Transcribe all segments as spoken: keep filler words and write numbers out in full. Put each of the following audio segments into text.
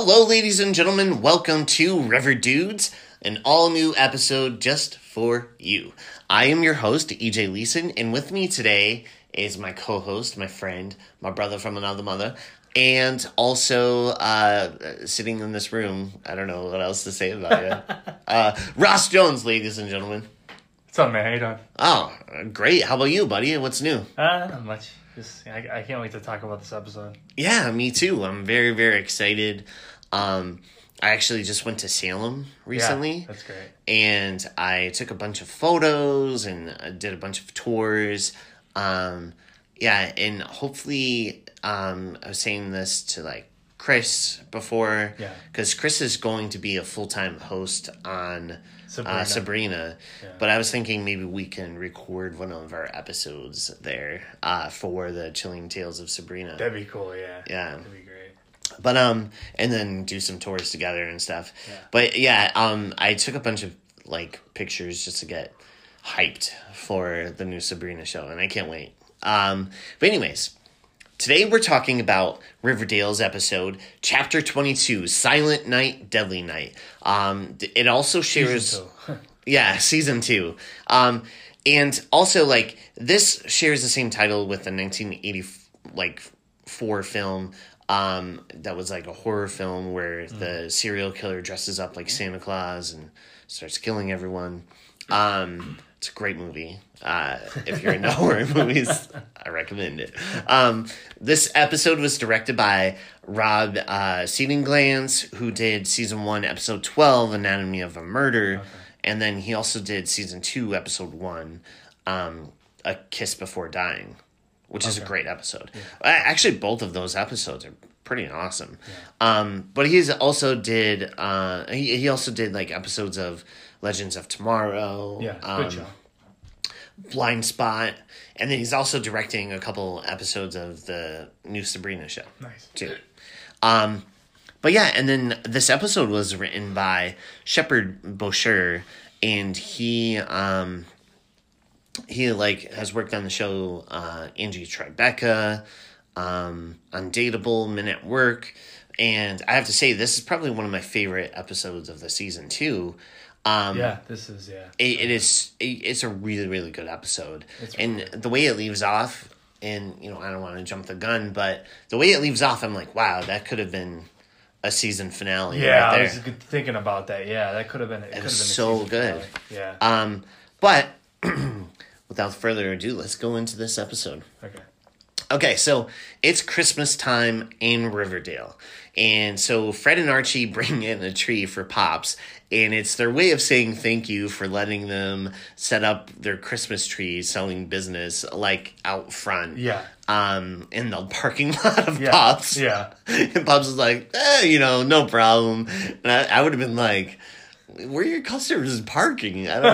Hello, ladies and gentlemen. Welcome to River Dudes, an all-new episode just for you. I am your host, E J Leeson, and with me today is my co-host, my friend, my brother from another mother, and also uh, sitting in this room, I don't know what else to say about you, uh, Ross Jones, ladies and gentlemen. What's up, man? How you doing? Oh, great. How about you, buddy? What's new? Uh, not much. Just, I, I can't wait to talk about this episode. Yeah, me too. I'm very, very excited. Um, I actually just went to Salem recently. Yeah, that's great. And I took a bunch of photos and I did a bunch of tours. Um, yeah, and hopefully, um, I was saying this to like Chris before. Yeah. Because Chris is going to be a full-time host on Sabrina. Uh, Sabrina. Yeah. But I was thinking maybe we can record one of our episodes there uh, for the Chilling Tales of Sabrina. That'd be cool, yeah. Yeah. That'd be great. But, um, and then do some tours together and stuff. Yeah. But, yeah, um, I took a bunch of, like, pictures just to get hyped for the new Sabrina show, and I can't wait. Um, but anyways, today we're talking about Riverdale's episode, Chapter twenty-two, Silent Night, Deadly Night. Um, it also shares... Season two. Yeah, season two. Um, and also, like, this shares the same title with the nineteen eighty, like, four film, um, that was, like, a horror film where mm. the serial killer dresses up like Santa Claus and starts killing everyone. Um, it's a great movie. Uh, if you're into horror movies, I recommend it. Um, this episode was directed by Rob uh, Seedinglands, who did season one, episode twelve, Anatomy of a Murder. Okay. And then he also did season two, episode one, um, A Kiss Before Dying, which okay. is a great episode. Yeah. Actually, both of those episodes are pretty awesome. Yeah. Um, but he's also did uh, he he also did like episodes of Legends of Tomorrow. Yeah, um, good job. Blind Spot, and then he's also directing a couple episodes of the new Sabrina show. Nice. Too. Um, but yeah, and then this episode was written by Shepard Boerscher, and he um he like has worked on the show uh, Angie Tribeca, um, Undateable, Men at Work, and I have to say this is probably one of my favorite episodes of the season too. Um, yeah, this is, yeah. It, it is, it, it's a really, really good episode. It's and really good. The way it leaves off, and, you know, I don't want to jump the gun, but the way it leaves off, I'm like, wow, that could have been a season finale yeah, right there. I was thinking about that. Yeah, that could have been, it, it could have was been a so season good. finale. Yeah. Um, but without further ado, let's go into this episode. Okay. Okay, so it's Christmas time in Riverdale. And so Fred and Archie bring in a tree for Pops, and it's their way of saying thank you for letting them set up their Christmas tree selling business, like, out front. Yeah. Um, in the parking lot of yeah. Pops. Yeah. And Pops was like, eh, you know, no problem. And I, I would have been like, where are your customers parking? I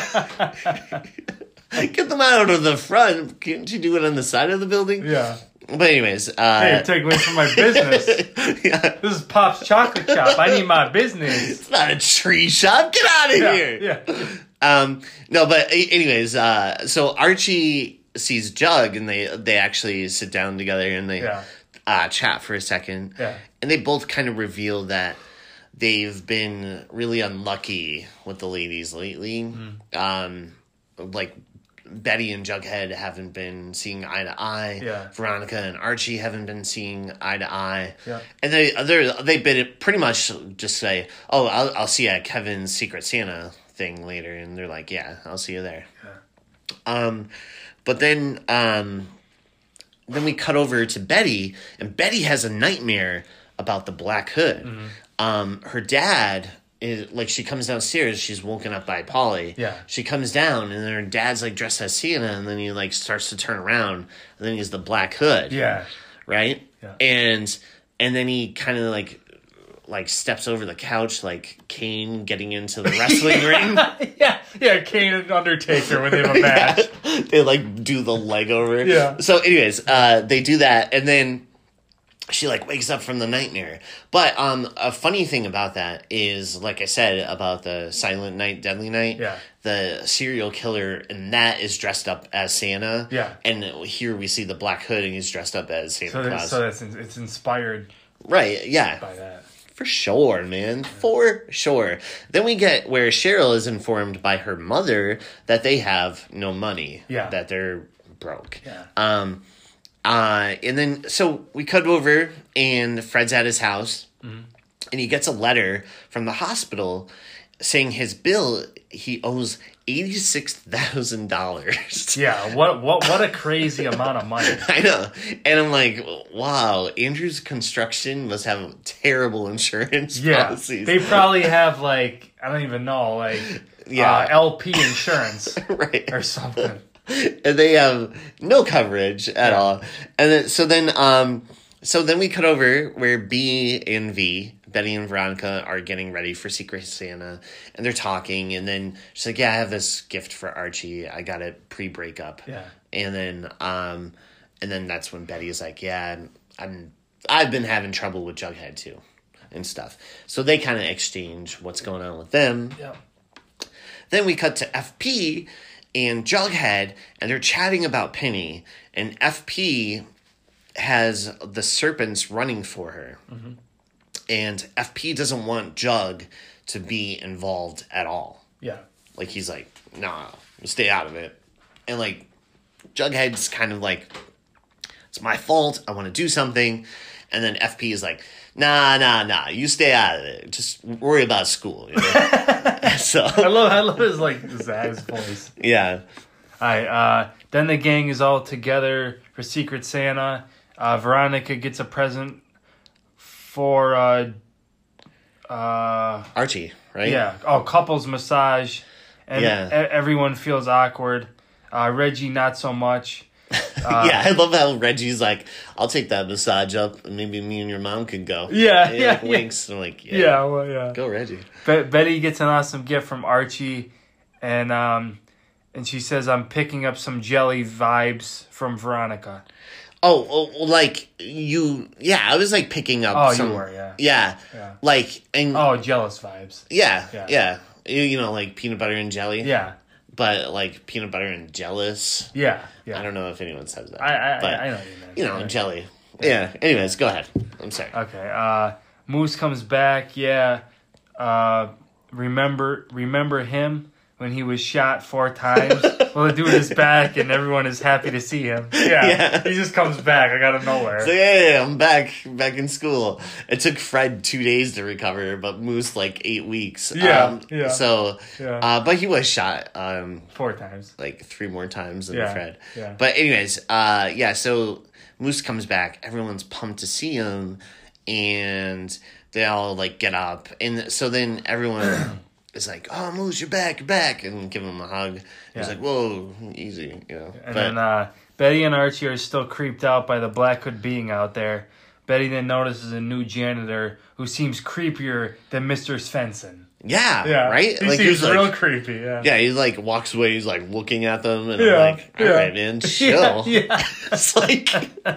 don't Get them out of the front. Can't you do it on the side of the building? Yeah. But anyways, uh... hey, you're taking away from my business. Yeah. This is Pop's Chocolate Shop. I need my business. It's not a tree shop. Get out of yeah, here. Yeah. Um, no, but anyways, uh, so Archie sees Jug, and they they actually sit down together, and they yeah. uh, chat for a second. Yeah. And they both kind of reveal that they've been really unlucky with the ladies lately. Mm. Um, like... Betty and Jughead haven't been seeing eye to eye. Yeah. Veronica and Archie haven't been seeing eye to eye. Yeah. And they they they've been pretty much just say, "Oh, I'll I'll see you at Kevin's Secret Santa thing later," and they're like, "Yeah, I'll see you there." Yeah. Um, but then um, then we cut over to Betty, and Betty has a nightmare about the Black Hood. Mm-hmm. Um, her dad. Is, like, she comes downstairs, she's woken up by Polly. Yeah. She comes down, and then her dad's, like, dressed as Santa, and then he, like, starts to turn around, and then he's the Black Hood. Yeah. Right? Yeah. And and then he kind of, like, like, steps over the couch, like Kane getting into the wrestling ring. Yeah, yeah, Kane and Undertaker when they have a match. Yeah. They, like, do the leg over. Yeah. So, anyways, uh, they do that, and then she, like, wakes up from the nightmare. But um, a funny thing about that is, like I said, about the Silent Night, Deadly Night, yeah. the serial killer in that is dressed up as Santa. Yeah. And here we see the Black Hood, and he's dressed up as Santa so Claus. So that's, it's inspired right, yeah. by that. For sure, man. For sure. Then we get where Cheryl is informed by her mother that they have no money. Yeah. That they're broke. Yeah. Um, uh, and then, so we cut over and Fred's at his house. Mm-hmm. And he gets a letter from the hospital saying his bill, he owes eighty-six thousand dollars. Yeah, what what what a crazy amount of money. I know. And I'm like, wow, Andrew's construction must have terrible insurance yeah, policies. They probably have, like, I don't even know, like, yeah. uh, L P insurance right. or something. And they have no coverage at yeah. all. And then, so then, um, so then we cut over where B and V, Betty and Veronica, are getting ready for Secret Santa, and they're talking, and then she's like, yeah, I have this gift for Archie. I got it pre-breakup. Yeah. And then, um, and then that's when Betty is like, yeah, I'm, I've been having trouble with Jughead too, and stuff. So they kind of exchange what's going on with them. Yeah. Then we cut to F P and Jughead, and they're chatting about Penny, and F P has the serpents running for her. Mm-hmm. And F P doesn't want Jug to be involved at all. Yeah. Like, he's like, nah, stay out of it. And, like, Jughead's kind of like, it's my fault. I want to do something. And then F P is like, nah, nah, nah, you stay out of it. Just worry about school. You know? so I love, I love his, like, Zag's voice. Yeah. All right. Uh, then the gang is all together for Secret Santa. Uh, Veronica gets a present for uh, uh, Archie, right? Yeah. Oh, couples massage, and yeah. e- everyone feels awkward. Uh, Reggie, not so much. Uh, yeah, I love how Reggie's like, I'll take that massage up, and maybe me and your mom could go. Yeah, and he, yeah, like, yeah. winks. And I'm like, yeah, yeah, well, yeah. Go Reggie. Be- Betty gets an awesome gift from Archie, and um, and she says, "I'm picking up some jelly vibes from Veronica." Oh, oh, like you, yeah. I was like picking up. Oh, some, you were, yeah. yeah, yeah. Like and oh, jealous vibes. Yeah, yeah, yeah. You, you know, like peanut butter and jelly. Yeah, but like peanut butter and jealous. Yeah, yeah. I don't know if anyone says that. I, I, but, I know what you meant. You know, yeah. jelly. Yeah. yeah. Anyways, go ahead. I'm sorry. Okay. Uh, Moose comes back. Yeah. Uh, remember, remember him when he was shot four times? Well, the dude is back, and everyone is happy to see him. Yeah, yeah. He just comes back. I got nowhere. So yeah, yeah, I'm back, back in school. It took Fred two days to recover, but Moose like eight weeks. Yeah, um, yeah. So, yeah. Uh, but he was shot um, four times, like three more times than yeah, Fred. Yeah. But anyways, uh, yeah. So Moose comes back. Everyone's pumped to see him, and they all like get up, and so then everyone. It's like, oh, Moose, you're back, you're back, and give him a hug. Yeah. He's like, whoa, easy, you know. And but, then uh, Betty and Archie are still creeped out by the Black Hood being out there. Betty then notices a new janitor who seems creepier than Mister Svensson. Yeah, yeah, right? He like, seems he's real like, creepy, yeah. Yeah, he like walks away, he's like looking at them, and yeah, I'm like, all yeah. right, man, chill. Yeah, yeah. It's like...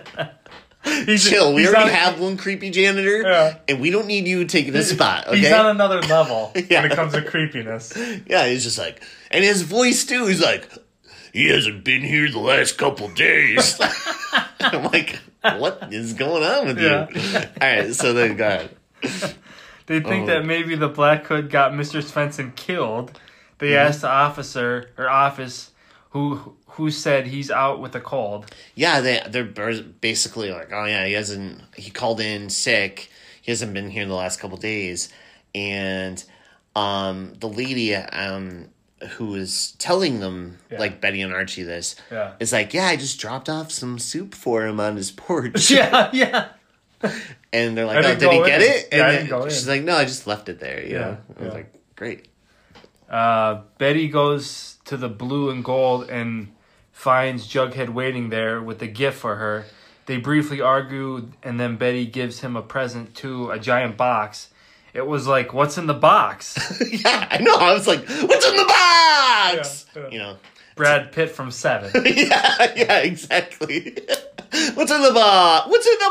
He's, chill. We already on, have one creepy janitor, yeah. and we don't need you taking this spot. Okay? He's on another level yeah. when it comes to creepiness. Yeah, he's just like, and his voice too. He's like, he hasn't been here the last couple days. I'm like, what is going on with yeah. you? All right, so then go ahead. They think oh. that maybe the Black Hood got Mister Svensson killed. They mm-hmm. asked the officer or office who. Who said he's out with a cold? Yeah, they they're basically like, oh yeah, he hasn't. He called in sick. He hasn't been here the last couple days, and um, the lady um who is telling them yeah. like Betty and Archie this yeah. is like, yeah, I just dropped off some soup for him on his porch. Yeah, yeah. And they're like, oh, did he in. get it? And yeah, I didn't go she's in. like, no, I just left it there. You yeah, know? I was yeah. like, great. Uh, Betty goes to the blue and gold and finds Jughead waiting there with a gift for her. They briefly argue, and then Betty gives him a present too, a giant box. It was like, what's in the box? Yeah, I know. I was like, what's in the box? Yeah, yeah. You know, Brad Pitt from Seven. yeah, yeah, exactly. What's in the box? What's in the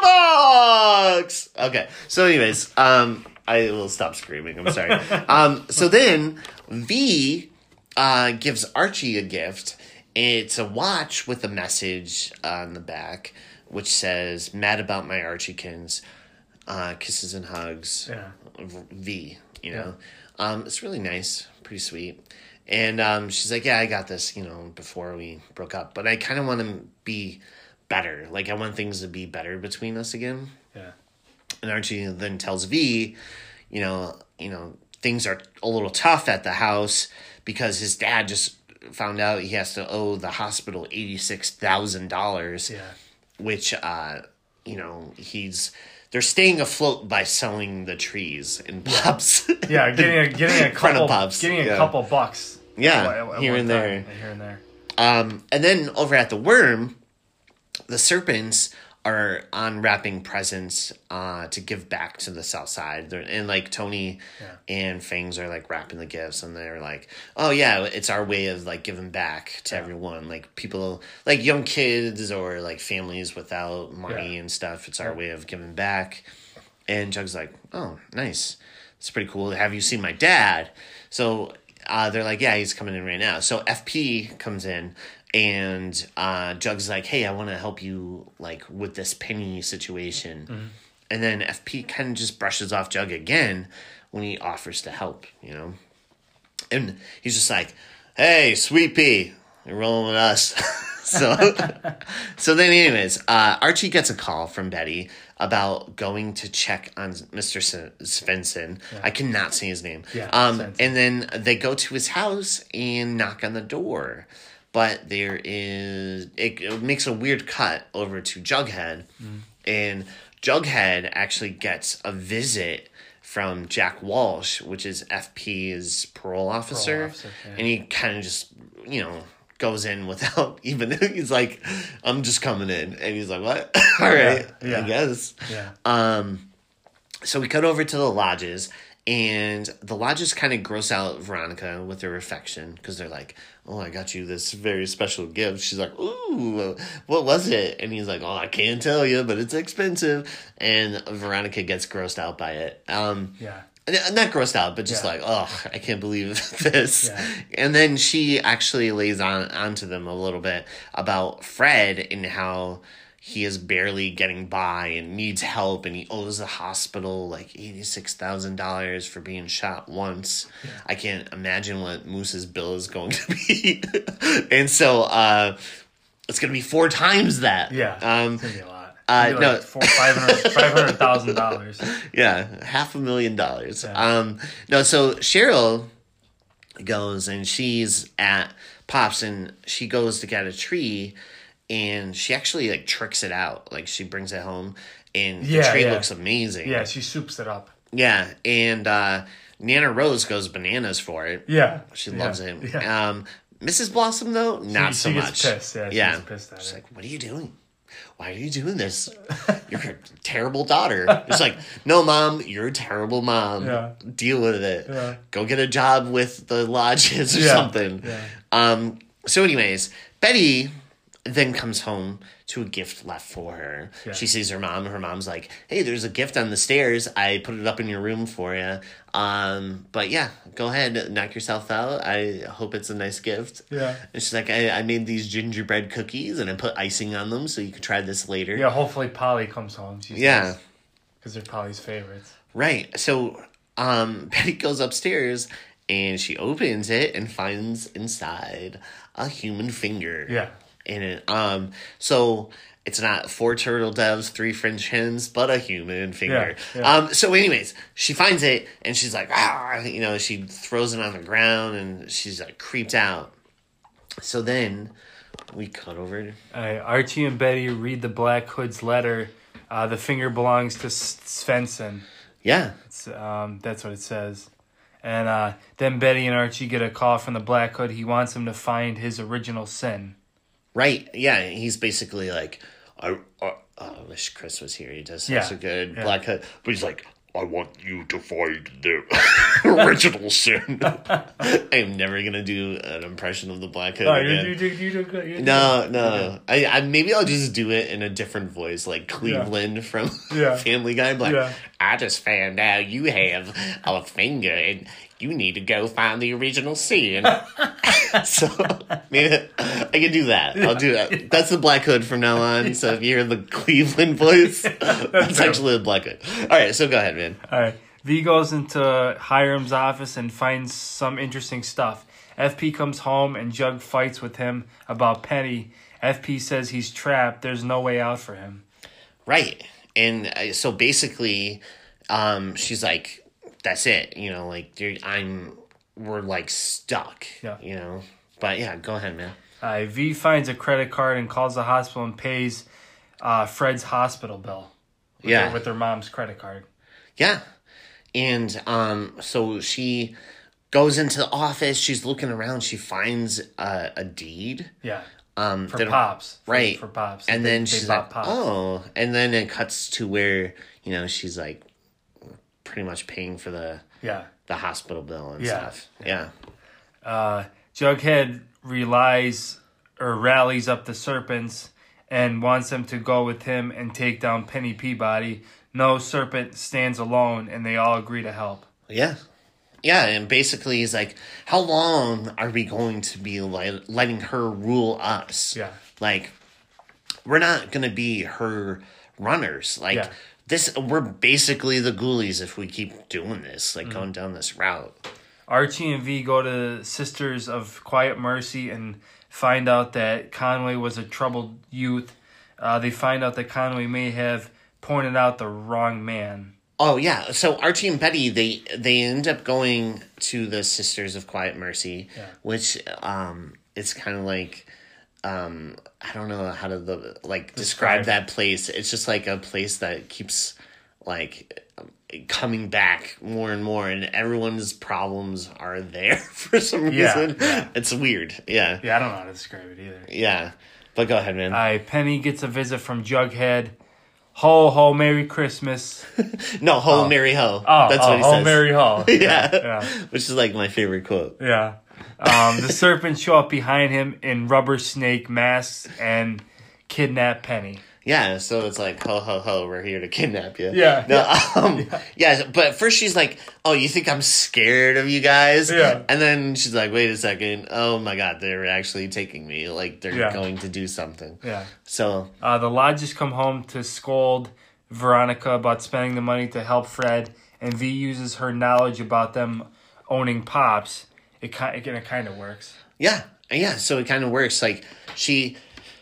box? Okay. So, anyways, um, I will stop screaming. I'm sorry. um, so then V uh, gives Archie a gift. It's a watch with a message on the back, which says, mad about my Archiekins. uh, kisses and hugs. Yeah. V, you know. Yeah. Um, it's really nice, pretty sweet. And um, she's like, yeah, I got this, you know, before we broke up. But I kind of want to be better. Like, I want things to be better between us again. Yeah. And Archie then tells V, you know, you know, things are a little tough at the house because his dad just found out he has to owe the hospital eighty-six thousand dollars. Yeah. Which, uh, you know, he's... They're staying afloat by selling the trees in pubs. Yeah, getting a getting a couple pubs. getting a yeah. couple bucks. Yeah, at, at here and there. Here and there. Um, and then over at the Worm, the serpents are unwrapping presents uh, to give back to the South Side. They're, and like Tony yeah. and Fangs are like wrapping the gifts, and they're like, "Oh yeah, it's our way of like giving back to yeah. everyone, like people, like young kids or like families without money yeah. and stuff. It's our yeah. way of giving back." And Jug's like, "Oh, nice. It's pretty cool. Have you seen my dad?" So uh, they're like, "Yeah, he's coming in right now." So F P comes in. And uh, Jug's like, hey, I want to help you, like, with this Penny situation. Mm-hmm. And then F P kind of just brushes off Jug again when he offers to help, you know? And he's just like, hey, Sweet Pea, you're rolling with us. so so then anyways, uh, Archie gets a call from Betty about going to check on Mister Svensson. Yeah. I cannot say his name. Yeah, um, and then they go to his house and knock on the door. But there is... It, it makes a weird cut over to Jughead. Mm. And Jughead actually gets a visit from Jack Walsh, which is F P's parole officer. Parole officer yeah. And he kind of just, you know, goes in without even... He's like, I'm just coming in. And he's like, what? All right, yeah, yeah. I guess. Yeah. Um, so we cut over to the lodges... And the lodges kind of gross out Veronica with their affection because they're like, oh, I got you this very special gift. She's like, ooh, what was it? And he's like, oh, I can't tell you, but it's expensive. And Veronica gets grossed out by it. Um, yeah. Not grossed out, but just yeah. like, oh, I can't believe this. Yeah. And then she actually lays on onto them a little bit about Fred and how... he is barely getting by and needs help, and he owes the hospital like eighty-six thousand dollars for being shot once. Yeah. I can't imagine what Moose's bill is going to be. And so uh, it's going to be four times that. Yeah, um, it's going to be a lot. Uh, like no, four, five hundred thousand dollars. Yeah, half a million dollars. Yeah. Um, no, so Cheryl goes and she's at Pops, and she goes to get a tree. And she actually, like, tricks it out. Like, she brings it home, and the yeah, tree yeah. looks amazing. Yeah, she soups it up. Yeah, and uh, Nana Rose goes bananas for it. Yeah. She loves yeah. it. Yeah. Um, Missus Blossom, though, not she, so she much. She gets pissed. Yeah, she yeah. gets pissed at She's it. like, what are you doing? Why are you doing this? You're a terrible daughter. It's like, no, Mom, you're a terrible mom. Yeah. Deal with it. Yeah. Go get a job with the lodges or yeah. something. Yeah. Um. So anyways, Betty... then comes home to a gift left for her. Yeah. She sees her mom. Her mom's like, hey, there's a gift on the stairs. I put it up in your room for you. Um, but yeah, go ahead, knock yourself out. I hope it's a nice gift. Yeah. And she's like, I, I made these gingerbread cookies and I put icing on them so you can try this later. Yeah, hopefully Polly comes home. She yeah. Because they're Polly's favorites. Right. So um, Betty goes upstairs and she opens it and finds inside a human finger. Yeah. In it. Um, so it's not four turtle doves, three French hens, but a human finger. Yeah, yeah. Um, so anyways, she finds it and she's like, ah, you know, she throws it on the ground and she's like creeped out. So then we cut over. Uh, Archie and Betty read the Black Hood's letter. Uh, the finger belongs to Svensson. Yeah. It's, um, that's what it says. And uh, then Betty and Archie get a call from the Black Hood. He wants them to find his original sin. Right, yeah, he's basically like, I, I, I wish Chris was here. He does such yeah. a good yeah. Black Hood. But he's like, I want you to find the original sin. I am never going to do an impression of the Black Hood oh, again. You do, you do good. You do no, good. no. I, I Maybe I'll just do it in a different voice, like Cleveland yeah. from yeah. Family Guy. Like, yeah. I just found out you have a finger, and you need to go find the original scene. So, maybe I can do that. I'll do that. That's the Black Hood from now on. Yeah. So if you hear the Cleveland voice, that's actually the Black Hood. All right, so go ahead, man. All right. V goes into Hiram's office and finds some interesting stuff. F P comes home and Jug fights with him about Penny. F P says he's trapped. There's no way out for him. Right. And uh, so basically, um, she's like, that's it. You know, like, dude, I'm... we're like stuck, yeah. you know. But yeah, go ahead, man. Uh, V finds a credit card and calls the hospital and pays uh, Fred's hospital bill. With yeah, their, with their mom's credit card. Yeah, and um, so she goes into the office. She's looking around. She finds a, a deed. Yeah. Um, for pops, for, right? For pops, and they, then they she's like, pops. "Oh!" And then it cuts to where you know she's like, pretty much paying for the yeah the hospital bill and yeah. stuff. Yeah. Uh, Jughead relies or rallies up the Serpents and wants them to go with him and take down Penny Peabody. No Serpent stands alone, and they all agree to help. Yeah. Yeah, and basically he's like, how long are we going to be like letting her rule us? Yeah. Like, we're not going to be her runners. Like, yeah. this, we're basically the Ghoulies if we keep doing this, like, mm-hmm. going down this route. Archie and V go to Sisters of Quiet Mercy and find out that Conway was a troubled youth. Uh, they find out that Conway may have pointed out the wrong man. Oh, yeah. So Archie and Betty, they they end up going to the Sisters of Quiet Mercy, yeah. which um, it's kind of like, um, I don't know how to the, like describe, describe that place. It's just like a place that keeps like coming back more and more, and everyone's problems are there for some reason. Yeah, yeah. It's weird. Yeah. Yeah, I don't know how to describe it either. Yeah. But go ahead, man. All right, Penny gets a visit from Jughead. Ho, ho, Merry Christmas. no, ho, oh. Merry ho. Oh, That's oh, what he ho, says. Merry ho. yeah. yeah. yeah. Which is like my favorite quote. Yeah. Um, the Serpents show up behind him in rubber snake masks and kidnap Penny. Yeah, so it's like, ho, ho, ho, we're here to kidnap you. Yeah. No, um, yeah. yeah, but first she's like, oh, you think I'm scared of you guys? Yeah. And then she's like, wait a second. Oh, my God, they're actually taking me. Like, they're yeah. going to do something. Yeah. So. Uh, the Lodges come home to scold Veronica about spending the money to help Fred, and V uses her knowledge about them owning Pops. It, it, it kind of works. Yeah. Yeah, so it kind of works. Like, she...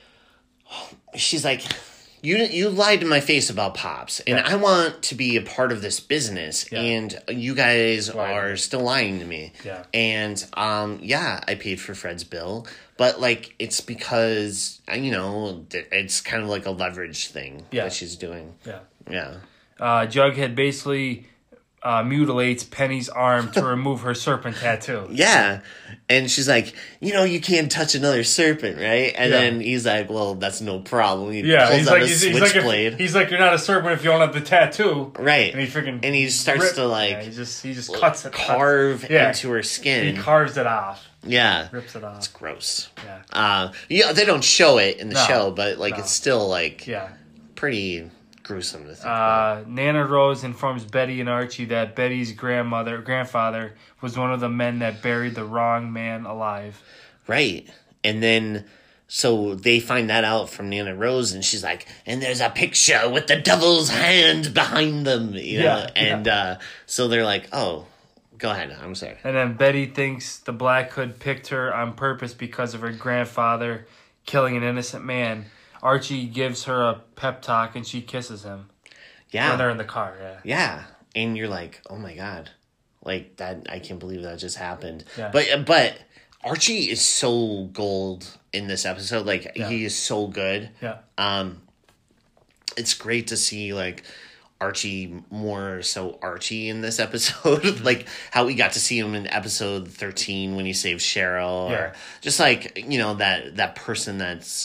She's like... You you lied to my face about Pops, and yeah. I want to be a part of this business, yeah. and you guys right. are still lying to me. Yeah. And, um, yeah, I paid for Fred's bill, but, like, it's because, you know, it's kind of like a leverage thing yeah. that she's doing. Yeah. Yeah. Uh, Jughead basically uh, mutilates Penny's arm to remove her serpent tattoo. Yeah. And she's like, you know, you can't touch another serpent, right? And yeah. then he's like, well, that's no problem. He yeah, pulls he's out like, a he's, he's, like switchblade. he's like, you're not a serpent if you don't have the tattoo. Right. And he freaking And he starts rip, to, like... Yeah, he just, he just cuts it. Carve cuts, yeah. into her skin. He carves it off. Yeah. Rips it off. It's gross. Yeah. Uh, yeah, they don't show it in the no, show, but, like, no. it's still, like, yeah. pretty... gruesome to think uh, about. Nana Rose informs Betty and Archie that Betty's grandmother, grandfather was one of the men that buried the wrong man alive. Right. And then, so they find that out from Nana Rose, and she's like, and there's a picture with the devil's hand behind them, you know? Yeah, and yeah. Uh, so they're like, oh, go ahead, I'm sorry. And then Betty thinks the Black Hood picked her on purpose because of her grandfather killing an innocent man. Archie gives her a pep talk, and she kisses him. Yeah. When they're in the car, yeah. Yeah. And you're like, oh my God. Like, that, I can't believe that just happened. Yeah. But, but Archie is so gold in this episode. Like, yeah. he is so good. Yeah. Um, it's great to see, like, Archie more so Archie in this episode. Mm-hmm. Like, how we got to see him in episode thirteen when he saved Cheryl. Yeah. Or just, like, you know, that, that person that's...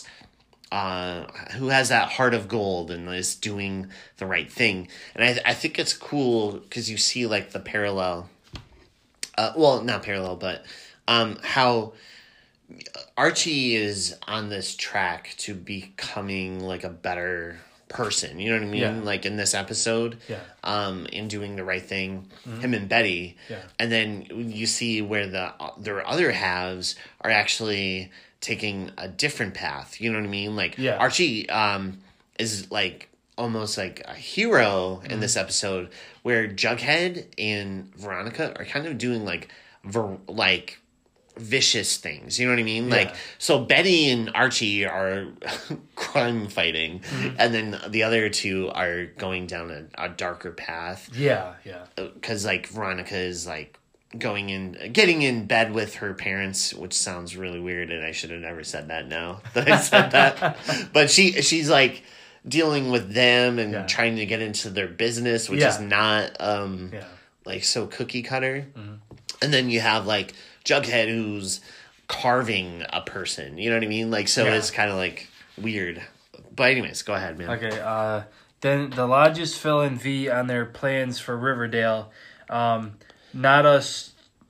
Uh, who has that heart of gold and is doing the right thing. And I, I think it's cool because you see, like, the parallel. Uh, well, not parallel, but um, how Archie is on this track to becoming, like, a better person, you know what I mean? Yeah. Like in this episode, yeah. um, in doing the right thing, mm-hmm. him and Betty, yeah. and then you see where the their other halves are actually taking a different path. You know what I mean? Like yeah. Archie um, is like almost like a hero in mm-hmm. this episode, where Jughead and Veronica are kind of doing like ver- like. vicious things, you know what I mean? Yeah. Like, so Betty and Archie are crime fighting, mm-hmm. and then the other two are going down a, a darker path. Yeah, yeah. Because, like, Veronica is, like, going in, getting in bed with her parents, which sounds really weird, and I should have never said that now that I said that. But she she's, like, dealing with them and yeah. trying to get into their business, which yeah. is not, um, yeah. like, so cookie cutter. Mm-hmm. And then you have, like, Jughead who's carving a person, you know what I mean? Like, so yeah. it's kind of like weird. But anyways, go ahead, man. Okay, uh, then the lodges fill in V on their plans for Riverdale. Um, not us,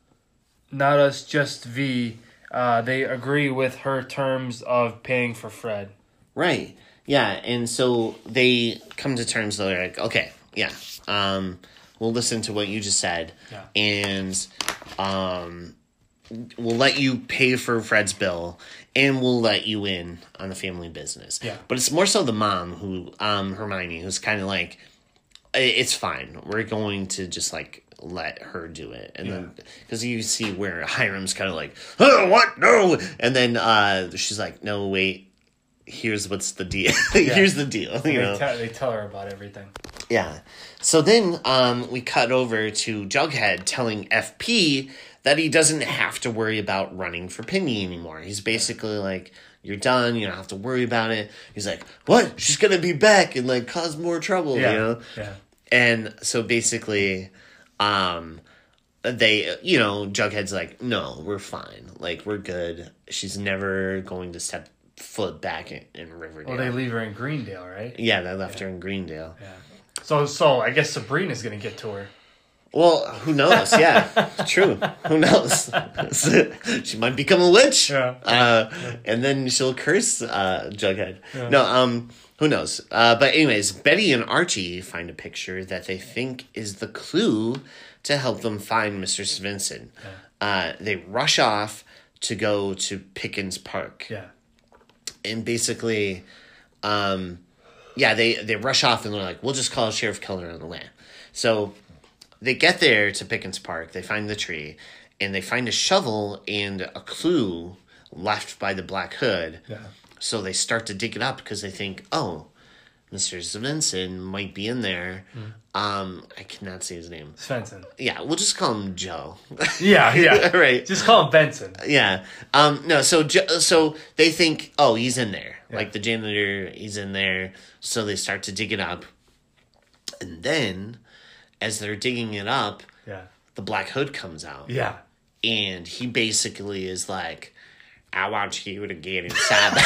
not us, just V. Uh, they agree with her terms of paying for Fred. Right. Yeah, and so they come to terms. They're like, okay, yeah, um, we'll listen to what you just said, yeah. and um. we'll let you pay for Fred's bill, and we'll let you in on the family business. Yeah. But it's more so the mom, who, um, Hermione, who's kind of like, it's fine. We're going to just, like, let her do it. And yeah. then, because you see where Hiram's kind of like, oh, what? No! And then uh, she's like, no, wait. Here's what's the deal. Yeah. Here's the deal. You they, know? tell, they tell her about everything. Yeah. So then um, we cut over to Jughead telling F P that he doesn't have to worry about running for Penny anymore. He's basically like, you're done. You don't have to worry about it. He's like, what? She's going to be back and, like, cause more trouble, yeah. you know? Yeah. And so basically, um, they, you know, Jughead's like, no, we're fine. Like, we're good. She's never going to step foot back in, in Riverdale. Well, they leave her in Greendale, right? Yeah, they left yeah. her in Greendale. Yeah. So, so I guess Sabrina's going to get to her. Well, who knows? Yeah, true. Who knows? She might become a witch. Yeah. Uh, yeah. And then she'll curse uh, Jughead. Yeah. No, um, who knows? Uh, but anyways, Betty and Archie find a picture that they think is the clue to help them find Mister Svenson. Yeah. Uh, they rush off to go to Pickens Park. Yeah. And basically, um, yeah, they, they rush off and they're like, we'll just call Sheriff Keller on the way. So they get there to Pickens Park, they find the tree, and they find a shovel and a clue left by the Black Hood. Yeah. So they start to dig it up because they think, oh, Mister Svenson might be in there. Mm. Um, I cannot say his name. Svensson. Yeah, we'll just call him Joe. Yeah, yeah. Right. Just call him Benson. Yeah. Um, no, so so they think, oh, he's in there. Yeah. Like the janitor, he's in there. So they start to dig it up. And then, as they're digging it up, yeah, the Black Hood comes out. Yeah. And he basically is like, I want you to get inside.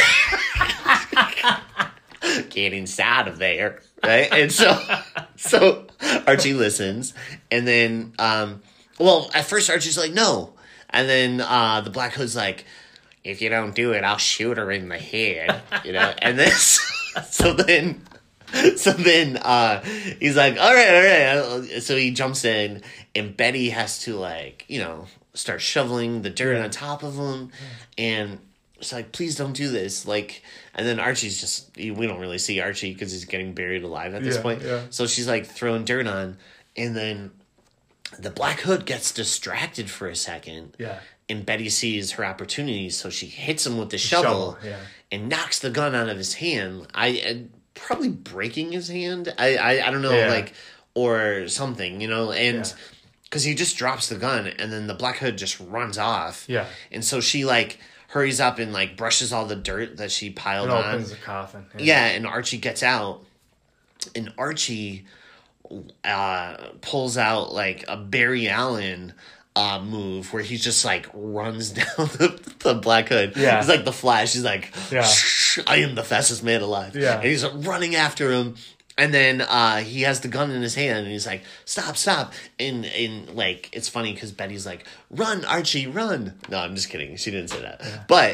Get inside of there. Right? And so so Archie listens. And then, um, well, at first Archie's like, no. And then uh, the Black Hood's like, if you don't do it, I'll shoot her in the head. You know? And then, so then... So then uh, he's like, all right, all right. So he jumps in, and Betty has to, like, you know, start shoveling the dirt on top of him. And it's like, please don't do this. Like, and then Archie's just, we don't really see Archie because he's getting buried alive at this yeah, point. Yeah. So she's, like, throwing dirt on. And then the Black Hood gets distracted for a second. Yeah. And Betty sees her opportunity, so she hits him with the shovel, shovel yeah. and knocks the gun out of his hand. I... I probably breaking his hand. I, I, I don't know, yeah. like, or something, you know, and because yeah. he just drops the gun and then the Black Hood just runs off. Yeah. And so she, like, hurries up and, like, brushes all the dirt that she piled and on. opens the coffin. Yeah. yeah, and Archie gets out, and Archie uh, pulls out, like, a Barry Allen Uh, move where he just like runs down the, the Black Hood. Yeah. He's like the Flash. He's like, yeah. I am the fastest man alive. Yeah. And he's running after him. And then uh, he has the gun in his hand and he's like, stop, stop. And, and like, it's funny because Betty's like, run, Archie, run. No, I'm just kidding. She didn't say that. Yeah. But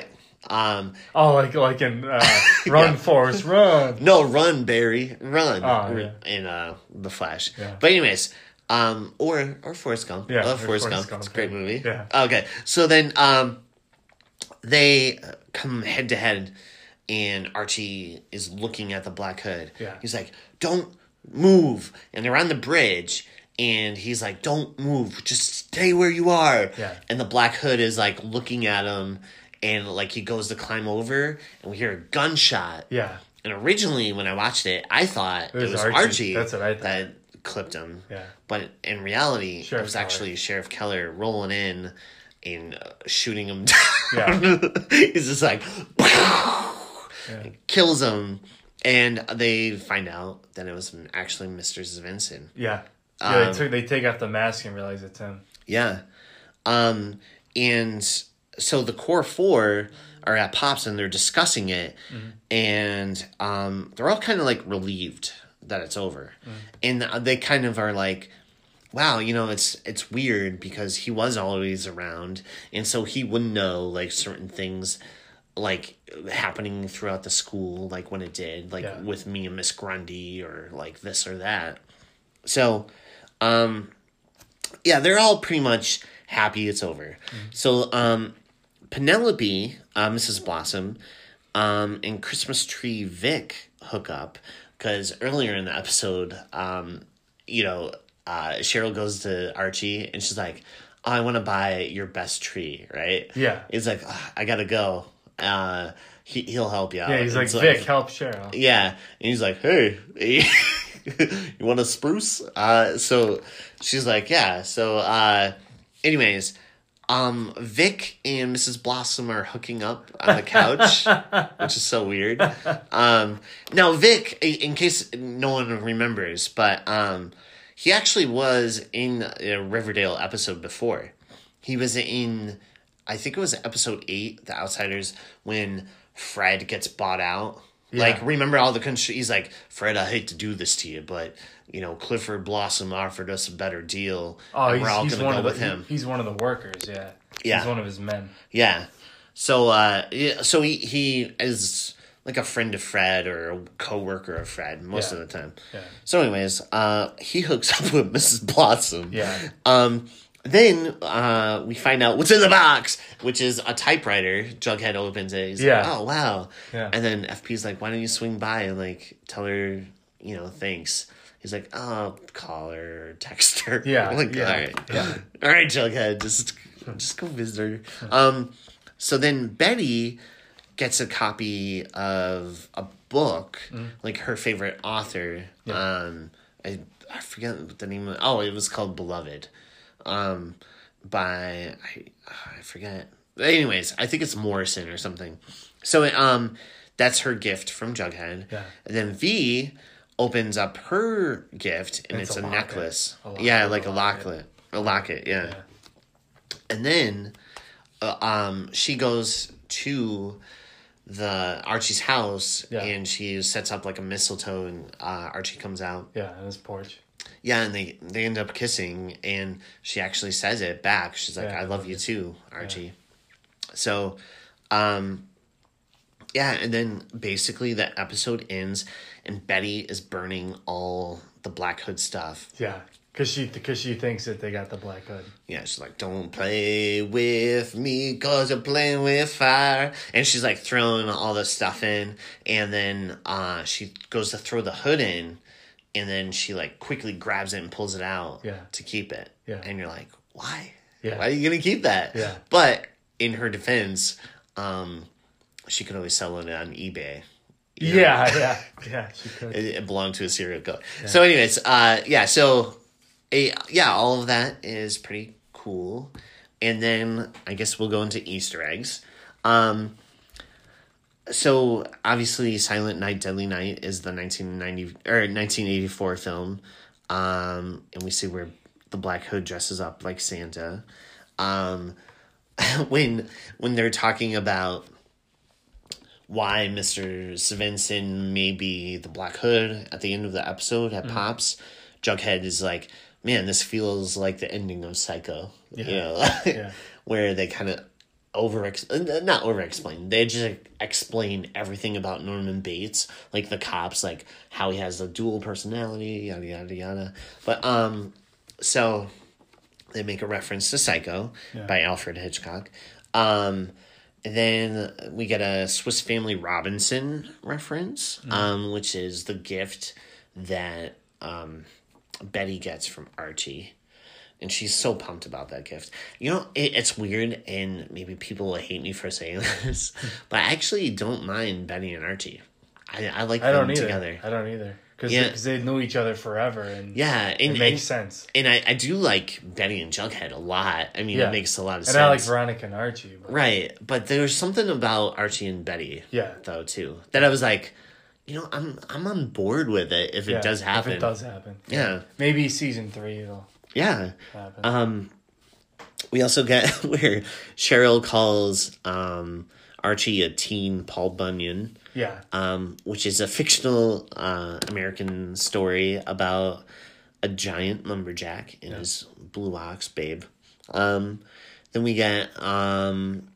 Um, oh, like like in uh, Run yeah. Forrest Run. No, Run Barry Run. Oh, yeah. In uh, The Flash. Yeah. But anyways, um, or or Forrest Gump. Yeah, I love Forrest, Forrest Gump. Gump. It's a great movie. Yeah. Okay, so then um, they come head to head, and Archie is looking at the Black Hood. Yeah. He's like, "Don't move," and they're on the bridge. And he's like, "Don't move, just stay where you are." Yeah. And the Black Hood is like looking at him, and like he goes to climb over, and we hear a gunshot. Yeah. And originally, when I watched it, I thought it was, it was Archie, Archie That's what I thought. that clipped him. Yeah. But in reality, Sheriff it was Keller. actually Sheriff Keller rolling in and uh, shooting him down. Yeah. He's just like, yeah. kills him, and they find out that it was actually Mister Svensson. Yeah. Yeah, Um, they, took, they take off the mask and realize it's him. Yeah. Um, and so the core four are at Pops and they're discussing it. Mm-hmm. And um, they're all kind of like relieved that it's over. Mm-hmm. And they kind of are like, wow, you know, it's it's weird because he was always around. And so he would know like certain things like happening throughout the school, like when it did, like yeah. with me and Miss Grundy or like this or that. So... Um, yeah, they're all pretty much happy it's over. Mm-hmm. So, um, Penelope, uh, Missus Blossom, um, and Christmas Tree Vic hook up because earlier in the episode, um, you know, uh, Cheryl goes to Archie and she's like, "Oh, I want to buy your best tree," right? Yeah. He's like, oh, "I gotta go. Uh, he he'll help you out." Yeah, he's like, like, "Vic, help Cheryl." Yeah, and he's like, "Hey." You want a spruce? Uh, so she's like, yeah. So, uh, anyways, um, Vic and Missus Blossom are hooking up on the couch, which is so weird. Um, now Vic, in case no one remembers, but um, he actually was in a Riverdale episode before. He was in, I think it was episode eight, The Outsiders, when Fred gets bought out. Yeah. Like, remember all the... Con- he's like, "Fred, I hate to do this to you, but, you know, Clifford Blossom offered us a better deal. Oh, and he's, we're all he's going to one go of the, with him." He's one of the workers, yeah. Yeah. He's one of his men. Yeah. So, uh, yeah, so he, he is like a friend of Fred or a co-worker of Fred most yeah. of the time. Yeah. So, anyways, uh, he hooks up with Missus Blossom. Yeah. Um... Then uh, we find out what's in the box, which is a typewriter. Jughead opens it. He's yeah. like, "Oh, wow." Yeah. And then F P's like, "Why don't you swing by and, like, tell her, you know, thanks?" He's like, "Oh, call her or text her." Yeah. I'm like, yeah. all right. Yeah. All right, Jughead. Just, just go visit her. Um, so then Betty gets a copy of a book, mm. like her favorite author. Yeah. Um, I, I forget what the name of it. Oh, it was called Beloved. Um, by, I, I forget. Anyways, I think it's Morrison or something. So, um, that's her gift from Jughead. Yeah. And then V opens up her gift, and it's, it's a, a necklace. A yeah, like a locket. A locket, yeah. yeah. And then, uh, um, she goes to the Archie's house, yeah. and she sets up like a mistletoe, and uh, Archie comes out. Yeah, on his porch. Yeah, and they, they end up kissing, and she actually says it back. She's like, yeah, "I love you too, Archie." Yeah. So, um, yeah, and then basically the episode ends, and Betty is burning all the Black Hood stuff. Yeah, because she, cause she thinks that they got the Black Hood. Yeah, she's like, "Don't play with me, cause you're playing with fire." And she's like throwing all the stuff in, and then uh, she goes to throw the hood in, and then she, like, quickly grabs it and pulls it out yeah. to keep it. Yeah. And you're like, why? Yeah. Why are you going to keep that? Yeah. But in her defense, um, she could always sell it on eBay. You know? Yeah, yeah, yeah, she could. It, it belonged to a serial killer. Yeah. So anyways, uh, yeah, so, a, yeah, all of that is pretty cool. And then I guess we'll go into Easter eggs. Um... So obviously, Silent Night, Deadly Night is the nineteen ninety or nineteen eighty-four film, um, and we see where the Black Hood dresses up like Santa. Um, when when they're talking about why Mister Svensson may be the Black Hood at the end of the episode at mm-hmm. Pops, Jughead is like, "Man, this feels like the ending of Psycho," yeah. you know, yeah. where they kind of over not over explain. They just explain everything about Norman Bates, like the cops, like how he has a dual personality, yada yada yada. But um, so they make a reference to Psycho yeah. by Alfred Hitchcock. Um, and then we get a Swiss Family Robinson reference, mm. um, which is the gift that um, Betty gets from Archie. And she's so pumped about that gift. You know, it, it's weird, and maybe people will hate me for saying this, but I actually don't mind Betty and Archie. I, I like I them don't together. I don't either. Because yeah. they, they knew each other forever, and yeah, and, it makes and, sense. And I, I do like Betty and Jughead a lot. I mean, yeah. it makes a lot of and sense. And I like Veronica and Archie. But... Right, but there's something about Archie and Betty, yeah. though, too, that I was like, you know, I'm I'm on board with it if it yeah, does happen. If it does happen. Yeah. Maybe season three, it'll... Yeah. Um, we also get where Cheryl calls um, Archie a teen Paul Bunyan. Yeah. Um, which is a fictional uh, American story about a giant lumberjack and yeah. his blue ox babe. Um, then we get um,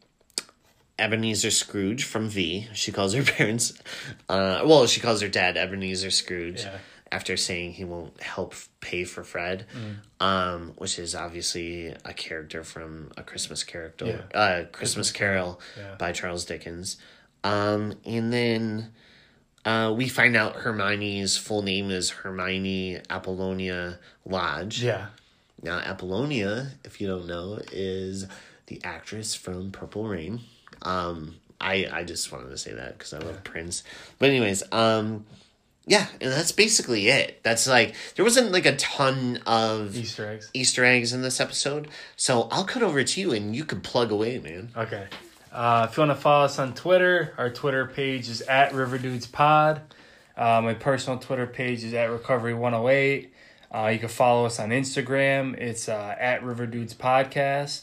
Ebenezer Scrooge from V. She calls her parents, uh, well, she calls her dad Ebenezer Scrooge. Yeah. After saying he won't help pay for Fred, mm. um, which is obviously a character from A Christmas Character, yeah. uh, Christmas, Christmas Carol yeah. by Charles Dickens. Um, and then uh, we find out Hermione's full name is Hermione Apollonia Lodge. Yeah. Now, Apollonia, if you don't know, is the actress from Purple Rain. Um, I, I just wanted to say that because I love yeah. Prince. But anyways, um... yeah, and that's basically it. That's like, there wasn't like a ton of Easter eggs Easter eggs in this episode. So I'll cut over to you and you can plug away, man. Okay. Uh, if you want to follow us on Twitter, our Twitter page is at RiverdudesPod. Uh, my personal Twitter page is at Recovery one oh eight. Uh, you can follow us on Instagram. It's uh, at RiverDudesPodcast.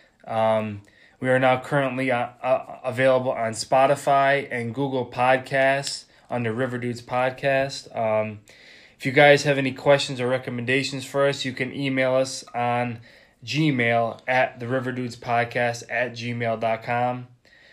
Um, we are now currently uh, uh, available on Spotify and Google Podcasts under River Dudes Podcast. Um, if you guys have any questions or recommendations for us, you can email us on Gmail at the River Dudes Podcast at gmail dot com.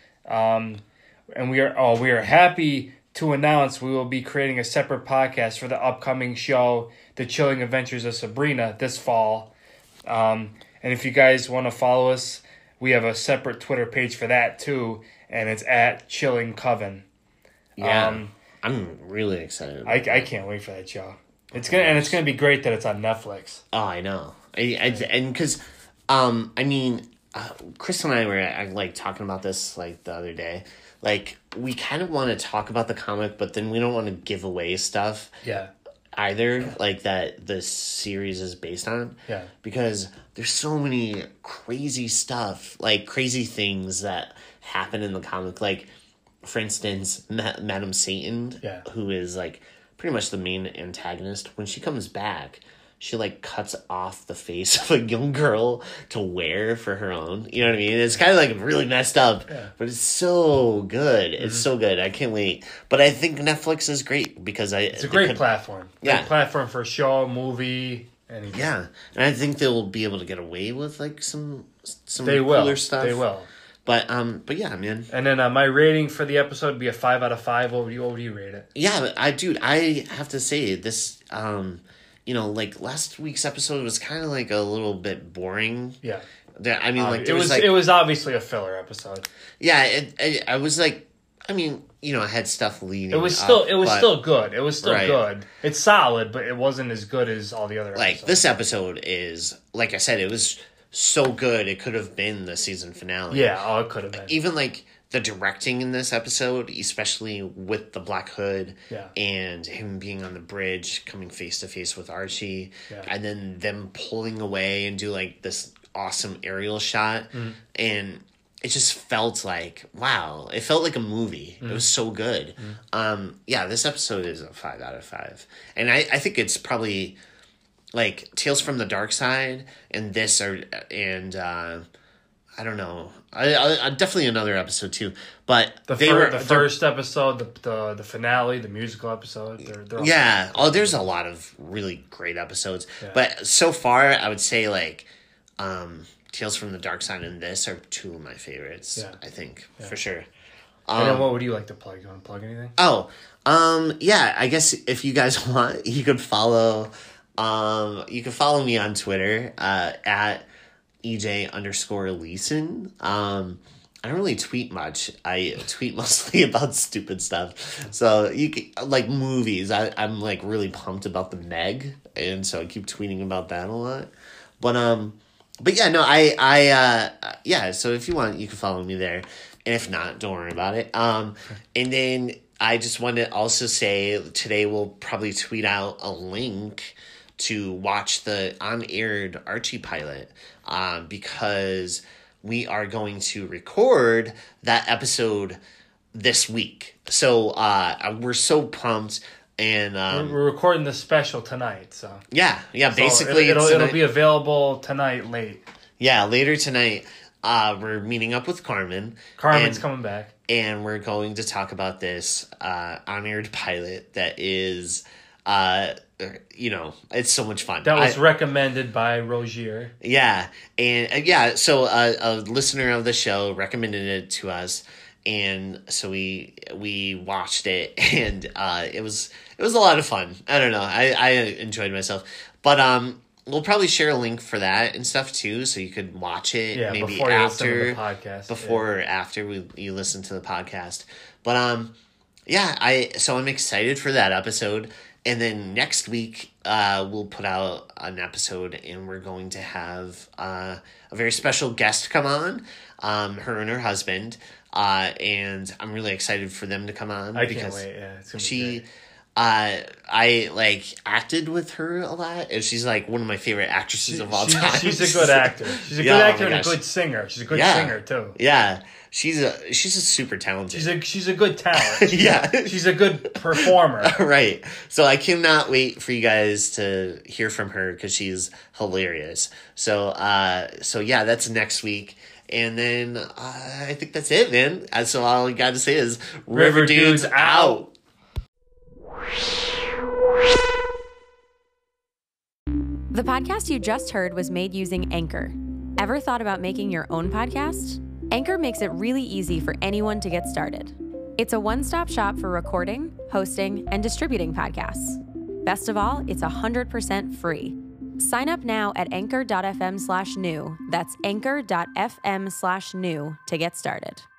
Um, and we are oh we are happy to announce we will be creating a separate podcast for the upcoming show, The Chilling Adventures of Sabrina, this fall. Um, and if you guys want to follow us, we have a separate Twitter page for that too, and it's at Chilling Coven. Yeah. Um, I'm really excited about I, I can't wait for that show. It's gonna and it's gonna be great that it's on Netflix. Oh, I know. I, I and because, um, I mean, uh, Chris and I were I, like talking about this like the other day. Like we kind of want to talk about the comic, but then we don't want to give away stuff. Yeah. Either like that the series is based on. Yeah. Because there's so many crazy stuff, like crazy things that happen in the comic, like. For instance, Ma- Madam Satan, yeah. who is like pretty much the main antagonist, when she comes back, she like cuts off the face of a young girl to wear for her own. You know what I mean? It's kind of like really messed up, yeah. but it's so good. Mm-hmm. It's so good. I can't wait. But I think Netflix is great because I. It's a great could, platform. Yeah, great platform for a show, movie, anything. Yeah, and I think they'll be able to get away with like some some they cooler will. stuff. They will. But um, but yeah, man. And then uh, my rating for the episode would be a five out of five. What would you, what would you rate it? Yeah, but I, dude, I have to say this. Um, you know, like last week's episode was kind of like a little bit boring. Yeah. I mean, like um, there it was, was like it was obviously a filler episode. Yeah, it, it, I was like, I mean, you know, I had stuff leading. It was still, up, it was but, still good. It was still right. good. It's solid, but it wasn't as good as all the other. Like episodes. this episode is, like I said, it was. So good, it could have been the season finale. Yeah, oh, it could have been. Even like the directing in this episode, especially with the Black Hood, yeah. and him being on the bridge, coming face to face with Archie, yeah. and then them pulling away and do like this awesome aerial shot, mm. and it just felt like wow, it felt like a movie. Mm. It was so good. Mm. Um, yeah, this episode is a five out of five, and I, I think it's probably. Like Tales from the Dark Side and this are and uh, I don't know. I, I, I definitely another episode too. But the, they fir- were the first episode, the, the the finale, the musical episode. They're, they're yeah. Oh, there's a lot of really great episodes. Yeah. But so far, I would say like um, Tales from the Dark Side and this are two of my favorites. Yeah. I think yeah. for sure. Um, and then what would you like to plug? You want to plug anything? Oh, um, yeah. I guess if you guys want, you could follow. Um, you can follow me on Twitter uh, at E J underscore Leeson. Um, I don't really tweet much. I tweet mostly about stupid stuff. So you can, like movies. I, I'm like really pumped about the Meg, and so I keep tweeting about that a lot. But um, but yeah, no, I I uh yeah. So if you want, you can follow me there, and if not, don't worry about it. Um, and then I just want to also say today we'll probably tweet out a link to watch the on-aired Archie pilot, um, because we are going to record that episode this week. So uh, we're so pumped. And um, we're recording the special tonight. So yeah, yeah, so basically it'll, it'll, it'll be available tonight late. Yeah, later tonight. Uh, we're meeting up with Carmen. Carmen's and, coming back. And we're going to talk about this uh, on-aired pilot that is... Uh, you know, it's so much fun. That was I, recommended by Rogier. Yeah, and uh, yeah, so uh, a listener of the show recommended it to us, and so we we watched it, and uh, it was it was a lot of fun. I don't know, I I enjoyed myself, but um, we'll probably share a link for that and stuff too, so you could watch it. Yeah, maybe before after you listen to the podcast, before yeah. or after we you listen to the podcast, but um, yeah, I so I'm excited for that episode. And then next week, uh, we'll put out an episode, and we're going to have uh, a very special guest come on, um, her and her husband, uh, and I'm really excited for them to come on. I because can't wait. Yeah, it's gonna she, be great. Uh, I like acted with her a lot, and she's like one of my favorite actresses she, of all she's, time. She's a good actor. She's a yeah, good actor oh and a good singer. She's a good yeah. singer too. Yeah. She's a she's a super talented. She's a she's a good talent. She's yeah, a, she's a good performer. Right. So I cannot wait for you guys to hear from her because she's hilarious. So uh, so yeah, that's next week, and then uh, I think that's it, man. Uh, so all I got to say is River, River Dudes, Dudes out. The podcast you just heard was made using Anchor. Ever thought about making your own podcast? Anchor makes it really easy for anyone to get started. It's a one-stop shop for recording, hosting, and distributing podcasts. Best of all, it's one hundred percent free. Sign up now at anchor.fm slash new. That's anchor.fm slash new to get started.